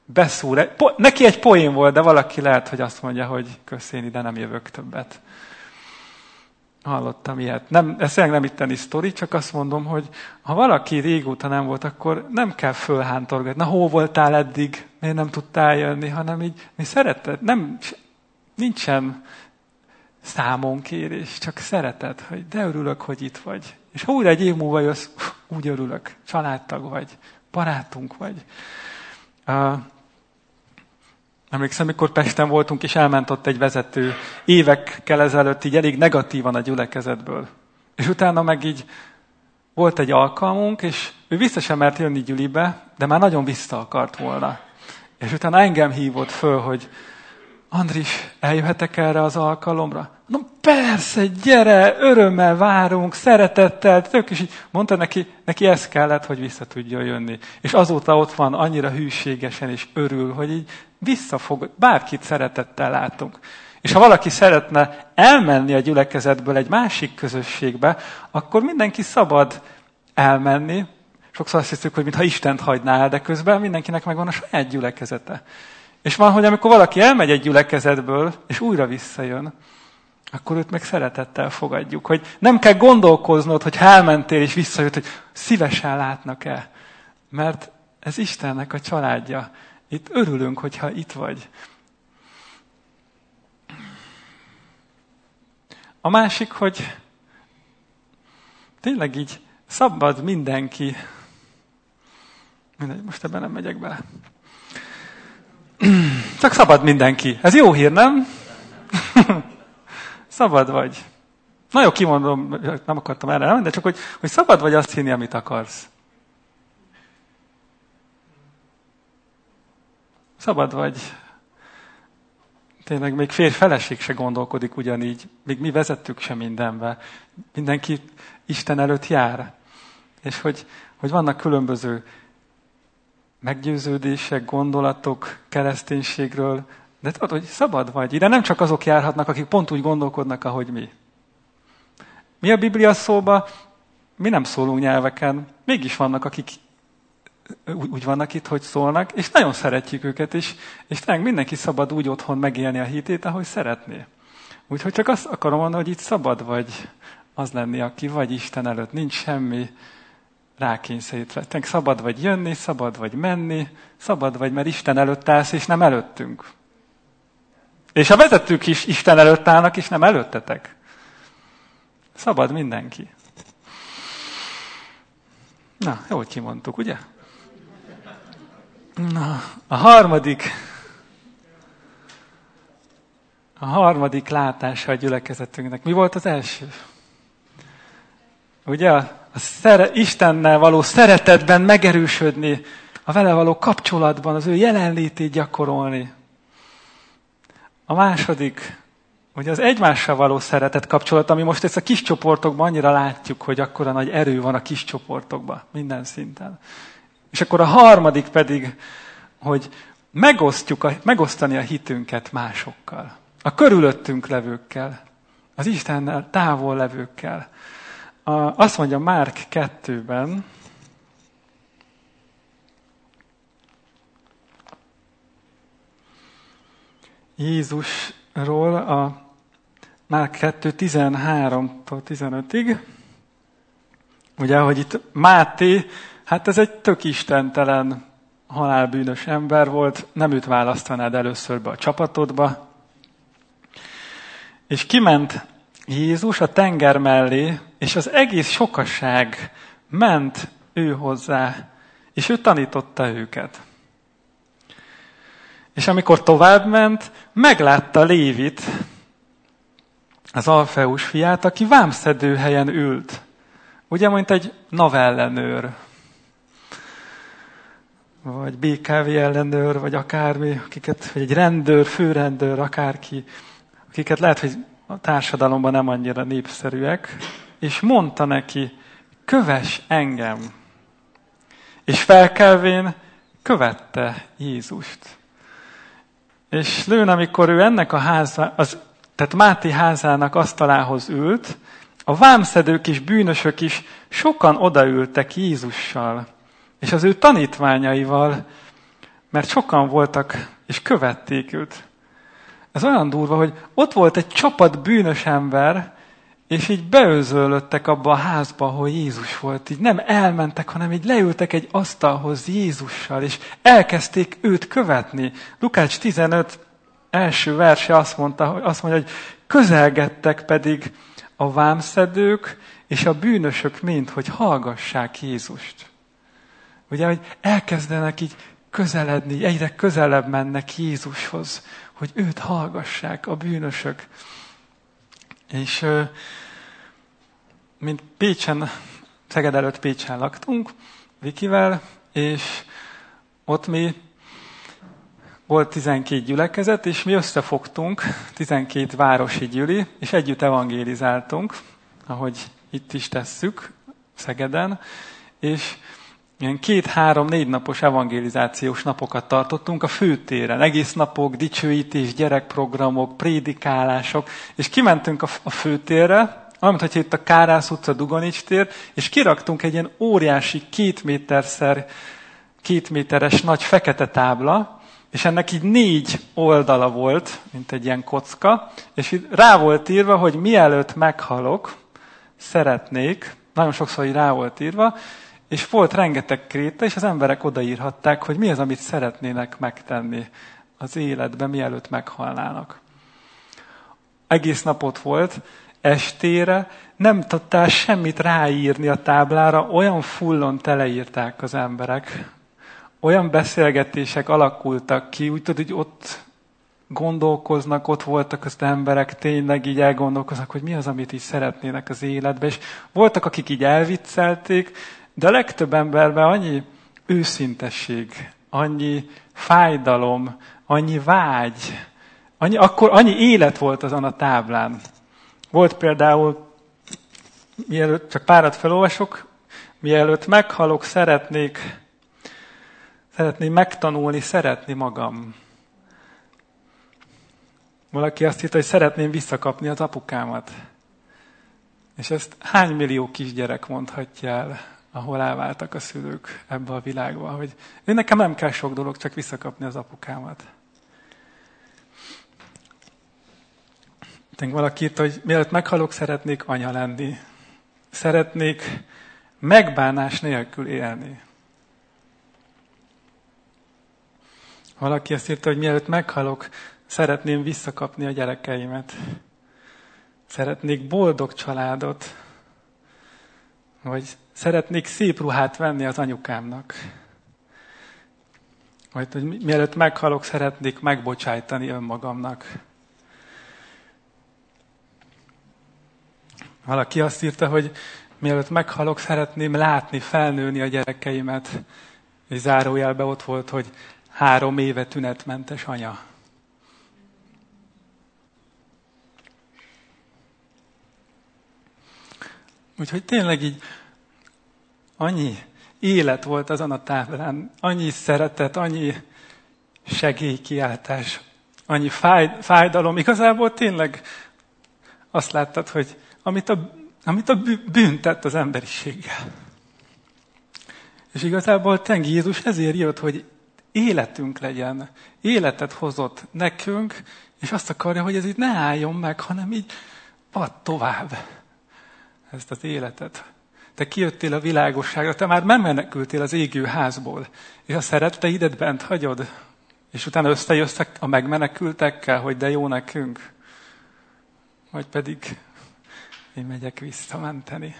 beszúr. Neki egy poén volt, de valaki lehet, hogy azt mondja, hogy kösz, én ide nem jövök többet. Hallottam ilyet. Nem, ez nem itteni sztori, csak azt mondom, hogy ha valaki régóta nem volt, akkor nem kell fölhántorgatni. Na, hol voltál eddig? Miért nem tudtál jönni? Hanem így, mi szeretet, nem, nincsen számonkérés, csak szeretet, hogy de örülök, hogy itt vagy. És ha újra egy év múlva jössz, úgy örülök, családtag vagy, barátunk vagy. Uh, Emlékszem, amikor Pesten voltunk, és elment ott egy vezető évekkel ezelőtt így elég negatívan a gyülekezetből. És utána meg így volt egy alkalmunk, és ő vissza sem mert jönni gyülibe, de már nagyon vissza akart volna. És utána engem hívott föl, hogy Andris, eljöhetek erre az alkalomra? No persze, gyere, örömmel várunk, szeretettel, tök, és így mondta neki, neki ez kellett, hogy vissza tudjon jönni. És azóta ott van annyira hűségesen, és örül, hogy így visszafog, bárkit szeretettel látunk. És ha valaki szeretne elmenni a gyülekezetből egy másik közösségbe, akkor mindenki szabad elmenni. Sokszor azt hiszük, hogy mintha Istent hagyná el, de közben mindenkinek megvan a saját gyülekezete. És van, hogy amikor valaki elmegy egy gyülekezetből, és újra visszajön, akkor őt meg szeretettel fogadjuk. Hogy nem kell gondolkoznod, hogy elmentél és visszajött, hogy szívesen látnak-e. Mert ez Istennek a családja. Itt örülünk, hogyha itt vagy. A másik, hogy tényleg így szabad mindenki. Mindegy, most ebben nem megyek bele. Csak szabad mindenki. Ez jó hír, nem? Szabad vagy. Na jó, kimondom, nem akartam erre, nem? De csak, hogy, hogy szabad vagy azt hinni, amit akarsz. Szabad vagy. Tényleg még férj-feleség se gondolkodik ugyanígy. Még mi vezettük se mindenbe. Mindenki Isten előtt jár. És hogy, hogy vannak különböző meggyőződések, gondolatok kereszténységről, de tudod, hogy szabad vagy. Ide nem csak azok járhatnak, akik pont úgy gondolkodnak, ahogy mi. Mi a Biblia szóba, mi nem szólunk nyelveken, mégis vannak, akik úgy vannak itt, hogy szólnak, és nagyon szeretjük őket is, és tényleg mindenki szabad úgy otthon megélni a hitét, ahogy szeretné. Úgyhogy csak azt akarom mondani, hogy itt szabad vagy az lenni, aki vagy Isten előtt. Nincs semmi rákényszerítve. Tényleg szabad vagy jönni, szabad vagy menni, szabad vagy, mert Isten előtt állsz, és nem előttünk. És a vezetők is Isten előtt állnak, és nem előttetek. Szabad mindenki. Na, jól kimondtuk, ugye? Na, a harmadik, a harmadik látása a gyülekezetünknek. Mi volt az első? Ugye a szere, Istennel való szeretetben megerősödni, a vele való kapcsolatban az ő jelenlétét gyakorolni. A második, ugye az egymással való szeretet kapcsolat, ami most ezt a kis csoportokban annyira látjuk, hogy akkora nagy erő van a kis csoportokban, minden szinten. És akkor a harmadik pedig, hogy megosztjuk a, megosztani a hitünket másokkal. A körülöttünk levőkkel, az Istennel távol levőkkel. A, azt mondja Márk kettőben, Jézusról a Márk kettő tizenháromtól tizenötig. Ugye, hogy itt Máté, hát ez egy tök istentelen, halálbűnös ember volt, nem őt választanád először be a csapatodba. És kiment Jézus a tenger mellé, és az egész sokaság ment ő hozzá, és ő tanította őket. És amikor továbbment, meglátta Lévit, az Alfeus fiát, aki vámszedőhelyen ült. Ugye, mint egy navellenőr, vagy bé ká vé ellenőr, vagy akármi, akiket, vagy egy rendőr, főrendőr, akárki, akiket lehet, hogy a társadalomban nem annyira népszerűek, és mondta neki, kövess engem. És felkelvén követte Jézust. És lőn, amikor ő ennek a háza, az, tehát Máté házának asztalához ült, a vámszedők és bűnösök is sokan odaültek Jézussal, és az ő tanítványaival, mert sokan voltak, és követték őt. Ez olyan durva, hogy ott volt egy csapat bűnös ember, és így beözöllöttek abba a házba, ahol Jézus volt. Így nem elmentek, hanem így leültek egy asztalhoz Jézussal, és elkezdték őt követni. Lukács tizenöt első verse azt mondta, azt mondja, hogy közelgettek pedig a vámszedők és a bűnösök mind, hogy hallgassák Jézust. Ugye, hogy elkezdenek így közeledni, egyre közelebb mennek Jézushoz, hogy őt hallgassák a bűnösök. És mint Pécsen, Szeged előtt Pécsen laktunk, Vikivel, és ott mi volt tizenkét gyülekezet, és mi összefogtunk, tizenkét városi gyüli, és együtt evangélizáltunk, ahogy itt is tesszük, Szegeden, és ilyen két, három, négy napos evangélizációs napokat tartottunk a főtéren. Egész napok, dicsőítés, gyerekprogramok, prédikálások, és kimentünk a főtérre, olyan, hogyha itt a Kárász utca, Dugonics tér, és kiraktunk egy ilyen óriási két méterszer, két méteres nagy fekete tábla, és ennek így négy oldala volt, mint egy ilyen kocka, és így rá volt írva, hogy mielőtt meghalok, szeretnék, nagyon sokszor így rá volt írva, és volt rengeteg kréta, és az emberek odaírhatták, hogy mi az, amit szeretnének megtenni az életben, mielőtt meghalnának. Egész napot volt, estére nem tudtál semmit ráírni a táblára, olyan fullon teleírták az emberek. Olyan beszélgetések alakultak ki, úgy tudod, hogy ott gondolkoznak, ott voltak az emberek, tényleg így elgondolkoznak, hogy mi az, amit így szeretnének az életben. És voltak, akik így elviccelték, de a legtöbb emberben annyi őszintesség, annyi fájdalom, annyi vágy, annyi, akkor annyi élet volt azon a táblán. Volt például, mielőtt, csak párat felolvasok, mielőtt meghalok, szeretnék, szeretnék megtanulni, szeretni magam. Valaki azt írta, hogy szeretném visszakapni az apukámat. És ezt hány millió kisgyerek mondhatja el, ahol elváltak a szülők ebbe a világba, hogy én nekem nem kell sok dolog, csak visszakapni az apukámat. Tényleg valaki írta, hogy mielőtt meghalok, szeretnék anya lenni. Szeretnék megbánás nélkül élni. Valaki azt írta, hogy mielőtt meghalok, szeretném visszakapni a gyerekeimet. Szeretnék boldog családot. Vagy szeretnék szép ruhát venni az anyukámnak. Vagy hogy mielőtt meghalok, szeretnék megbocsájtani önmagamnak. Valaki azt írta, hogy mielőtt meghalok, szeretném látni, felnőni a gyerekeimet. És zárójelben ott volt, hogy három éve tünetmentes anya. Úgyhogy tényleg így annyi élet volt azon a táblán, annyi szeretet, annyi segélykiáltás, annyi fáj, fájdalom. Igazából tényleg azt láttad, hogy amit a, amit a bűn tett az emberiséggel. És igazából tényleg Jézus ezért jött, hogy életünk legyen. Életet hozott nekünk, és azt akarja, hogy ez így ne álljon meg, hanem így add tovább ezt az életet. Te kijöttél a világosságra, te már nem menekültél az égő házból, és a szeretteidet bent hagyod, és utána összejössz a megmenekültekkel, hogy de jó nekünk. Vagy pedig én megyek visszamenteni.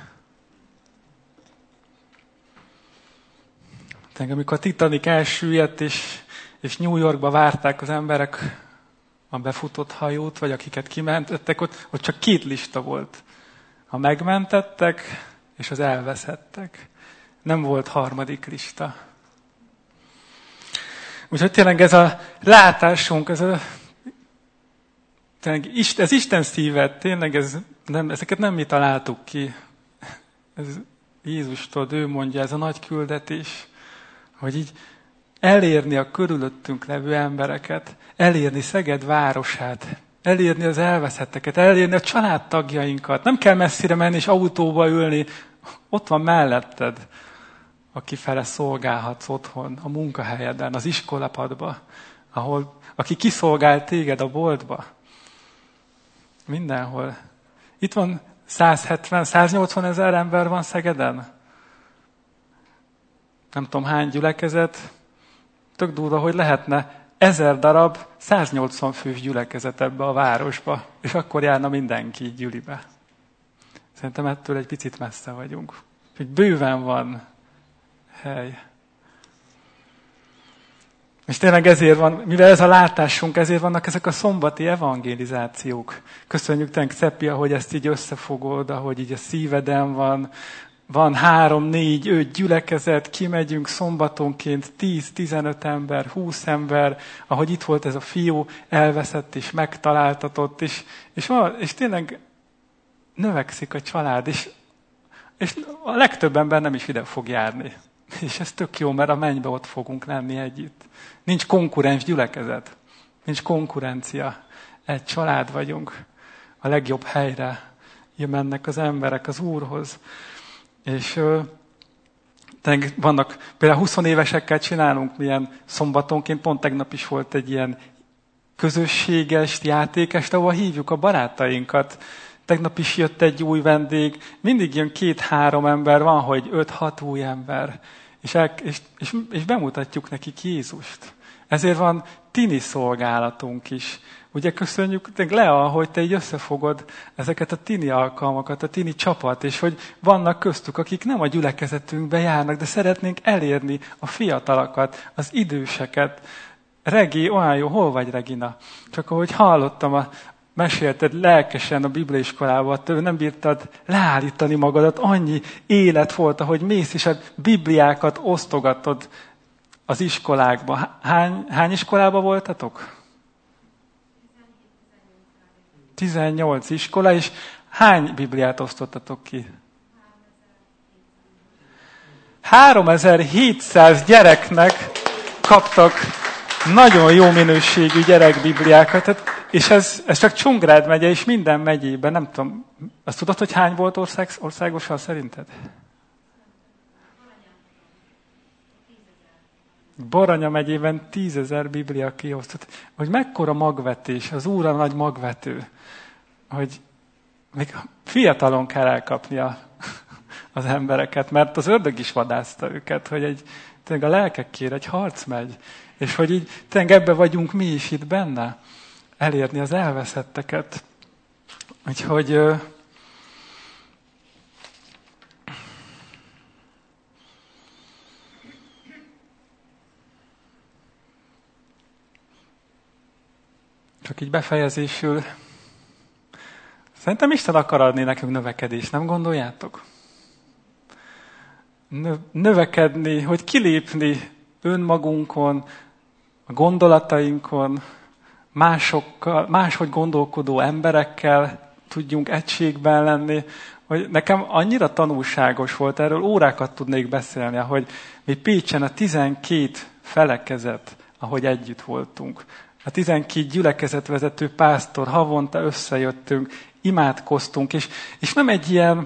Tehát amikor a Titanic elsüllyedt, és, és New Yorkba várták az emberek a befutott hajót, vagy akiket kimentettek, ott, ott csak két lista volt. A megmentettek, és az elveszettek. Nem volt harmadik lista. Úgyhogy tényleg ez a látásunk, ez, a, tényleg, ez Isten szívet, tényleg ez, nem, ezeket nem mi találtuk ki. Ez Jézustól, ő mondja, ez a nagy küldetés, hogy így elérni a körülöttünk levő embereket, elérni Szeged városát, elérni az elveszetteket, elérni a családtagjainkat. Nem kell messzire menni és autóba ülni, ott van melletted aki fele szolgálhatsz otthon, a munkahelyeden, az iskolapadba, ahol, aki kiszolgál téged a boltba. Mindenhol. Itt van száz hetven, száz nyolcvan ezer ember van Szegeden. Nem tudom hány gyülekezet. Tök durva, hogy lehetne ezer darab, száz nyolcvan fős gyülekezet ebbe a városba, és akkor járna mindenki gyülibe. Szerintem ettől egy picit messze vagyunk. Hogy bőven van hely. És tényleg ezért van, mivel ez a látásunk, ezért vannak ezek a szombati evangelizációk. Köszönjük tényleg, Szeppi, ahogy ezt így összefogod, ahogy így a szíveden van. Van három, négy, öt gyülekezet, kimegyünk szombatonként tíz-tizenöt ember, húsz ember, ahogy itt volt ez a fiú, elveszett és megtaláltatott, és, és, és tényleg növekszik a család, és, és a legtöbb ember nem is ide fog járni. És ez tök jó, mert a mennybe ott fogunk lenni együtt. Nincs konkurens gyülekezet, nincs konkurencia. Egy család vagyunk, a legjobb helyre mennek az emberek az Úrhoz. És uh, vannak, például húsz évesekkel csinálunk milyen szombatonként, pont tegnap is volt egy ilyen közösséges játékest, ahol hívjuk a barátainkat. Tegnap is jött egy új vendég, mindig jön két-három ember, van, hogy öt-hat új ember, és, el, és, és, és bemutatjuk nekik Jézust. Ezért van tini szolgálatunk is. Ugye köszönjük Lea, hogy te így összefogod ezeket a tini alkalmakat, a tini csapat, és hogy vannak köztük, akik nem a gyülekezetünkbe járnak, de szeretnénk elérni a fiatalokat, az időseket. Regi, olyan jó, hol vagy Regina? Csak ahogy hallottam, a, mesélted lelkesen a bibliaiskolában, te nem bírtad leállítani magadat, annyi élet volt, ahogy mész, és a bibliákat osztogatod az iskolákban. Hány, hány iskolában voltatok? tizennyolc iskola, és hány bibliát osztottatok ki? háromezer-hétszáz gyereknek kaptak nagyon jó minőségű gyerekbibliákat, és ez, ez csak Csongrád megye, és minden megyében, nem tudom, azt tudod, hogy hány volt ország, országosan szerinted? Baranya megyében tízezer biblia kiosztott. Hogy mekkora magvetés, az Úr a nagy magvető, hogy még fiatalon kell elkapnia az embereket, mert az ördög is vadászta őket, hogy egy, tényleg a lelkekért egy harc megy, és hogy így tényleg ebbe vagyunk mi is itt benne, elérni az elveszetteket. Úgyhogy csak így befejezésül. Szerintem Isten akar adni nekünk növekedést, nem gondoljátok? Növekedni, hogy kilépni önmagunkon, a gondolatainkon, másokkal, máshogy gondolkodó emberekkel tudjunk egységben lenni. Hogy nekem annyira tanulságos volt, erről órákat tudnék beszélni, ahogy mi Pécsen a tizenkét felekezet, ahogy együtt voltunk. A tizenkét gyülekezetvezető pásztor, havonta összejöttünk, imádkoztunk, és, és nem egy ilyen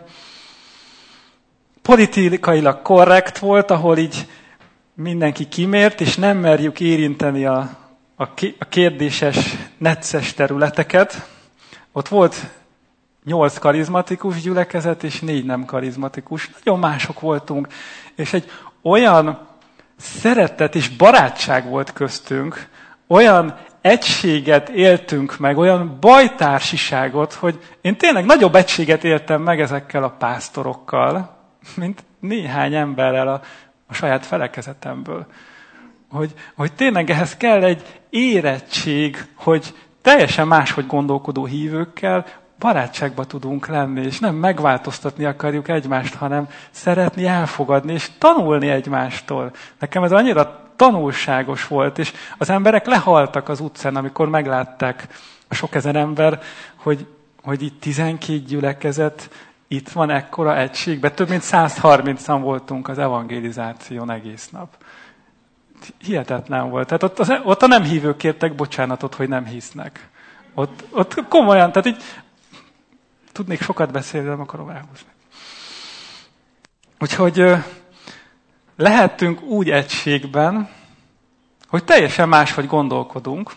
politikailag korrekt volt, ahol így mindenki kimért, és nem merjük érinteni a, a kérdéses, necces területeket. Ott volt nyolc karizmatikus gyülekezet, és négy nem karizmatikus. Nagyon mások voltunk, és egy olyan szeretet és barátság volt köztünk, olyan egységet éltünk meg, olyan bajtársiságot, hogy én tényleg nagyobb egységet éltem meg ezekkel a pásztorokkal, mint néhány emberrel a, a saját felekezetemből. Hogy, hogy tényleg ehhez kell egy érettség, hogy teljesen máshogy gondolkodó hívőkkel barátságba tudunk lenni, és nem megváltoztatni akarjuk egymást, hanem szeretni, elfogadni, és tanulni egymástól. Nekem ez annyira tanulságos volt, és az emberek lehaltak az utcán, amikor meglátták a sok ezer ember, hogy, hogy itt tizenkét gyülekezet, itt van ekkora egységben. Több mint száz harmincan voltunk az evangelizáción egész nap. Hihetetlen volt. Tehát ott, az, ott a nem hívők kértek bocsánatot, hogy nem hisznek. Ott, ott komolyan, tehát így tudnék sokat beszélni, nem akarom elhúzni. Úgyhogy lehetünk úgy egységben, hogy teljesen máshogy gondolkodunk,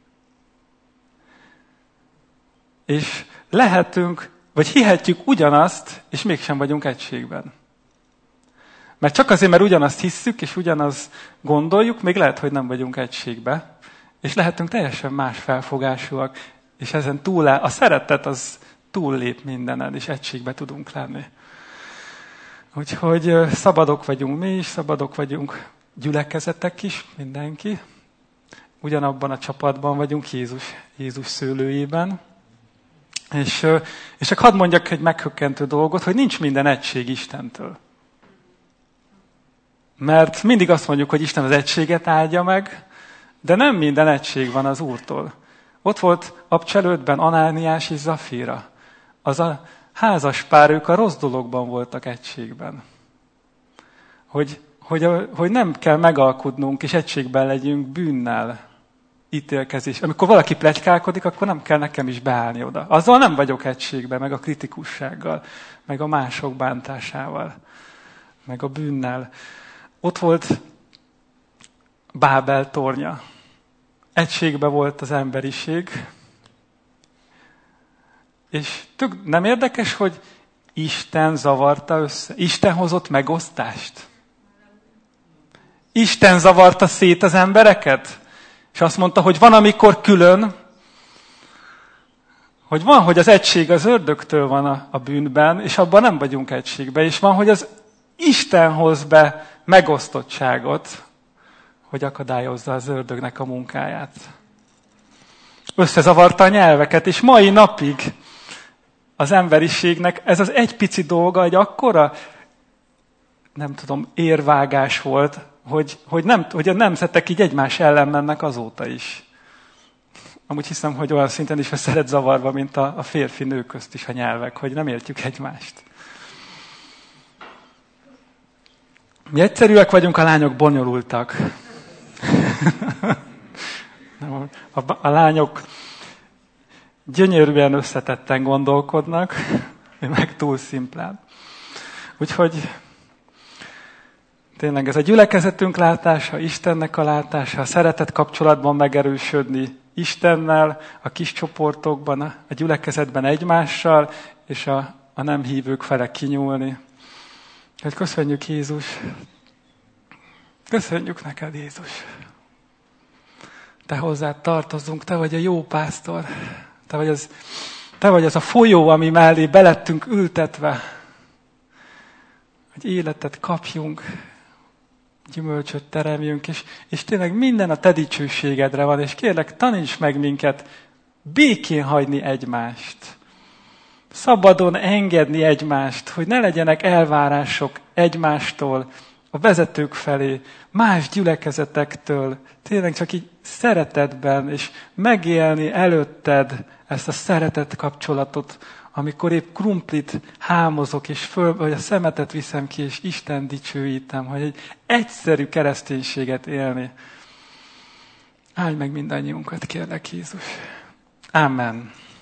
és lehetünk, vagy hihetjük ugyanazt, és mégsem vagyunk egységben. Mert csak azért, mert ugyanazt hisszük, és ugyanazt gondoljuk, még lehet, hogy nem vagyunk egységbe, és lehetünk teljesen más felfogásúak, és ezen túl a szeretet az túllép mindenen, és egységbe tudunk lenni. Úgyhogy szabadok vagyunk mi is, szabadok vagyunk gyülekezetek is, mindenki. Ugyanabban a csapatban vagyunk Jézus, Jézus szőlőjében. És, és csak hadd mondjak egy meghökkentő dolgot, hogy nincs minden egység Istentől. Mert mindig azt mondjuk, hogy Isten az egységet áldja meg, de nem minden egység van az Úrtól. Ott volt Abcselődben Anániás és Zafira. Az a házas pár, ők a rossz dologban voltak egységben. Hogy, hogy, hogy nem kell megalkudnunk, és egységben legyünk bűnnel, ítélkezés. Amikor valaki pletykálkodik, akkor nem kell nekem is beállni oda. Azzal nem vagyok egységben, meg a kritikussággal, meg a mások bántásával, meg a bűnnel. Ott volt Bábel tornya. Egységben volt az emberiség. És tök nem érdekes, hogy Isten zavarta össze. Isten hozott megosztást. Isten zavarta szét az embereket. És azt mondta, hogy van, amikor külön, hogy van, hogy az egység az ördögtől van a, a bűnben, és abban nem vagyunk egységben. És van, hogy az Isten hoz be megosztottságot, hogy akadályozza az ördögnek a munkáját. Összezavarta a nyelveket, és mai napig az emberiségnek ez az egy pici dolga, egy akkora, nem tudom, érvágás volt, hogy, hogy, nem, hogy a nemzetek így egymás ellen mennek azóta is. Amúgy hiszem, hogy olyan szinten is össze zavarva, mint a, a férfi-nő közt is a nyelvek, hogy nem értjük egymást. Mi egyszerűek vagyunk, a lányok bonyolultak. a, a lányok gyönyörűen összetetten gondolkodnak, meg túl szimplán. Úgyhogy tényleg ez a gyülekezetünk látása, Istennek a látása, a szeretet kapcsolatban megerősödni Istennel, a kis csoportokban, a gyülekezetben egymással, és a, a nem hívők fele kinyúlni. Hogy köszönjük, Jézus! Köszönjük neked, Jézus! Te hozzád tartozunk, te vagy a jó pásztor, te vagy az, te vagy az a folyó, ami mellé belettünk ültetve, hogy életet kapjunk, gyümölcsöt teremjünk, és, és tényleg minden a te dicsőségedre van, és kérlek, taníts meg minket békén hagyni egymást. Szabadon engedni egymást, hogy ne legyenek elvárások egymástól, a vezetők felé, más gyülekezetektől, tényleg csak így szeretetben, és megélni előtted ezt a szeretet kapcsolatot, amikor épp krumplit hámozok, és föl, vagy a szemetet viszem ki, és Isten dicsőítem, hogy egy egyszerű kereszténységet élni. Áldj meg mindannyiunkat, kérlek, Jézus. Amen.